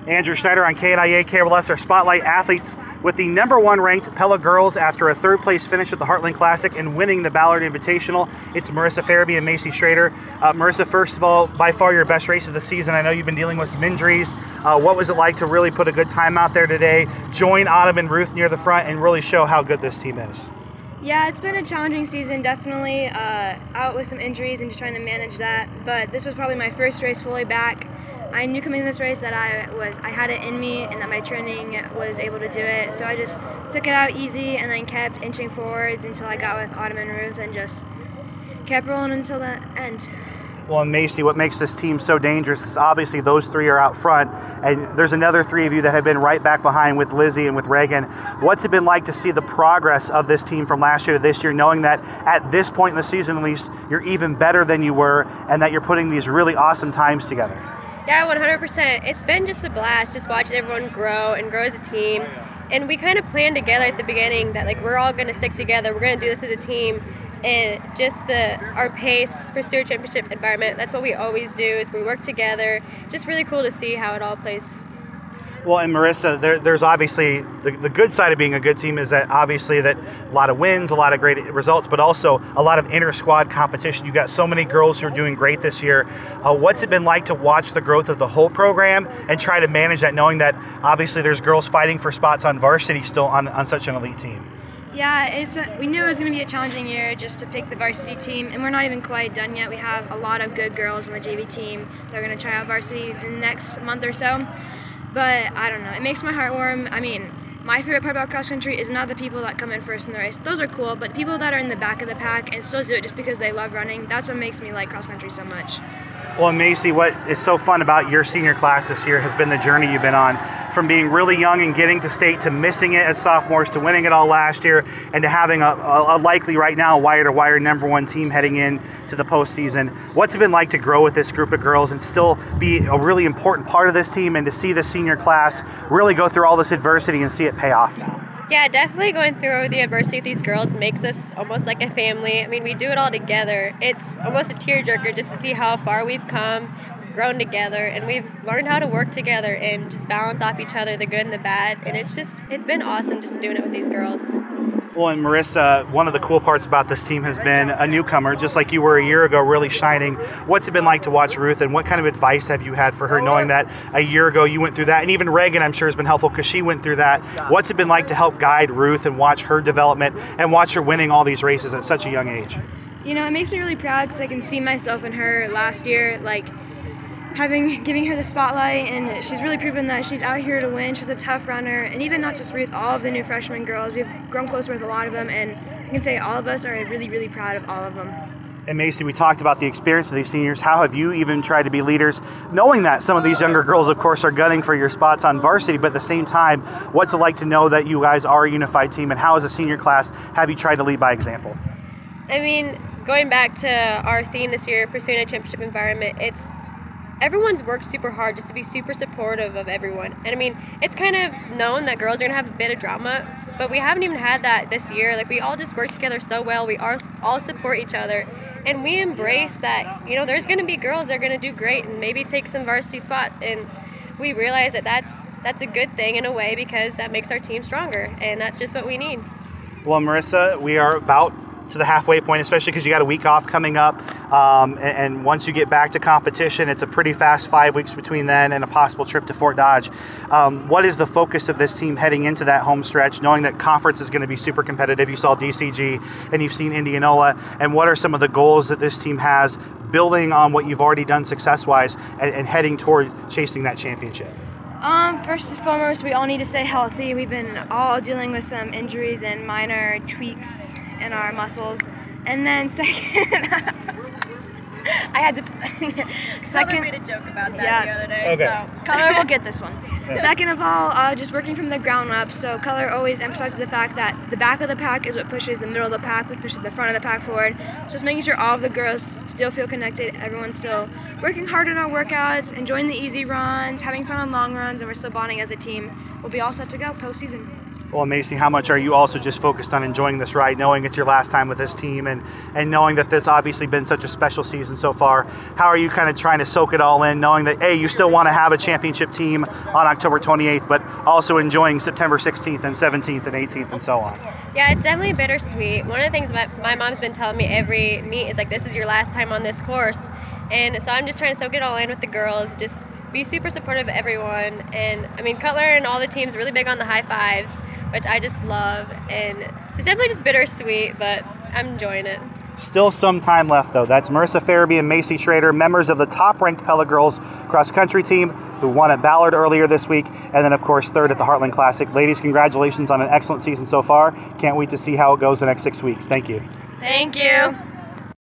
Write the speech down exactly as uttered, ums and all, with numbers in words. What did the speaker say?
Andrew Schneider on K N I A K R L S, our Spotlight athletes with the number one ranked Pella girls after a third place finish at the Heartland Classic and winning the Ballard Invitational. It's Marissa Farabee and Macy Schrader. Uh, Marissa, first of all, by far your best race of the season. I know you've been dealing with some injuries. Uh, what was it like to really put a good time out there today, join Autumn and Ruth near the front, and really show how good this team is? Yeah, it's been a challenging season, definitely uh, out with some injuries and just trying to manage that. But this was probably my first race fully back. I knew coming in this race that I was I had it in me and that my training was able to do it. So I just took it out easy and then kept inching forwards until I got with Autumn and Ruth and just kept rolling until the end. Well, and Macy, what makes this team so dangerous is obviously those three are out front, and there's another three of you that have been right back behind with Lizzie and with Reagan. What's it been like to see the progress of this team from last year to this year, knowing that at this point in the season at least, you're even better than you were and that you're putting these really awesome times together? Yeah, one hundred percent. It's been just a blast just watching everyone grow and grow as a team. And we kind of planned together at the beginning that like we're all going to stick together. We're going to do this as a team. And just the our pace, pursuit championship environment, that's what we always do is we work together. Just really cool to see how it all plays. Well, and Marissa, there, there's obviously the, the good side of being a good team is that obviously that a lot of wins, a lot of great results, but also a lot of inter-squad competition. You've got so many girls who are doing great this year. Uh, what's it been like to watch the growth of the whole program and try to manage that, knowing that obviously there's girls fighting for spots on varsity still on, on such an elite team? Yeah, it's a, we knew it was going to be a challenging year just to pick the varsity team, and we're not even quite done yet. We have a lot of good girls on the J V team that are going to try out varsity in the next month or so. But I don't know, it makes my heart warm. I mean, my favorite part about cross country is not the people that come in first in the race. Those are cool, but people that are in the back of the pack and still do it just because they love running, that's what makes me like cross country so much. Well, Macy, what is so fun about your senior class this year has been the journey you've been on, from being really young and getting to state to missing it as sophomores to winning it all last year and to having a, a, a likely right now wire-to-wire number one team heading in to the postseason. What's it been like to grow with this group of girls and still be a really important part of this team and to see the senior class really go through all this adversity and see it pay off now? Yeah, definitely going through the adversity with these girls makes us almost like a family. I mean, we do it all together. It's almost a tearjerker just to see how far we've come, we've grown together, and we've learned how to work together and just balance off each other, the good and the bad. And it's just, it's been awesome just doing it with these girls. Well, and Marissa, one of the cool parts about this team has been a newcomer, just like you were a year ago, really shining. What's it been like to watch Ruth, and what kind of advice have you had for her, knowing that a year ago you went through that? And even Reagan, I'm sure, has been helpful because she went through that. What's it been like to help guide Ruth and watch her development and watch her winning all these races at such a young age? You know, it makes me really proud because I can see myself in her last year, like, having giving her the spotlight, and she's really proven that she's out here to win. She's a tough runner, and even not just Ruth, all of the new freshman girls, we've grown closer with a lot of them, and I can say all of us are really, really proud of all of them. And Macy, we talked about the experience of these seniors. How have you even tried to be leaders, knowing that some of these younger girls, of course, are gunning for your spots on varsity, but at the same time, what's it like to know that you guys are a unified team, and how as a senior class have you tried to lead by example? I mean, going back to our theme this year, pursuing a championship environment, it's everyone's worked super hard just to be super supportive of everyone. And I mean, it's kind of known that girls are gonna have a bit of drama, but we haven't even had that this year. Like, we all just work together so well. We are, all support each other. And we embrace that, you know, there's gonna be girls that are gonna do great and maybe take some varsity spots. And we realize that that's, that's a good thing in a way because that makes our team stronger. And that's just what we need. Well, Marissa, we are about to the halfway point, especially because you got a week off coming up, um, and, and once you get back to competition, it's a pretty fast five weeks between then and a possible trip to Fort Dodge. Um, what is the focus of this team heading into that home stretch, knowing that conference is going to be super competitive? You saw D C G and you've seen Indianola, and what are some of the goals that this team has building on what you've already done success-wise and, and heading toward chasing that championship? Um, first and foremost, we all need to stay healthy. We've been all dealing with some injuries and minor tweaks in our muscles. And then second, I had to. Second, Color made a joke about that yeah. the other day. Okay. So Color will get this one. Second of all, uh, just working from the ground up. So Color always emphasizes the fact that the back of the pack is what pushes the middle of the pack, which pushes the front of the pack forward. So just making sure all of the girls still feel connected. Everyone's still working hard in our workouts, enjoying the easy runs, having fun on long runs, and we're still bonding as a team. We'll be all set to go postseason. Well, Macy, how much are you also just focused on enjoying this ride, knowing it's your last time with this team, and, and knowing that this obviously been such a special season so far? How are you kind of trying to soak it all in, knowing that, A, you still want to have a championship team on October twenty-eighth, but also enjoying September sixteenth and seventeenth and eighteenth and so on? Yeah, it's definitely bittersweet. One of the things my, my mom's been telling me every meet is like, this is your last time on this course. And so I'm just trying to soak it all in with the girls, just be super supportive of everyone. And I mean, Cutler and all the teams really big on the high fives, which I just love. And it's definitely just bittersweet, but I'm enjoying it. Still some time left, though. That's Marissa Farabee and Macy Schrader, members of the top-ranked Pella Girls cross-country team who won at Ballard earlier this week, and then, of course, third at the Heartland Classic. Ladies, congratulations on an excellent season so far. Can't wait to see how it goes the next six weeks. Thank you. Thank you.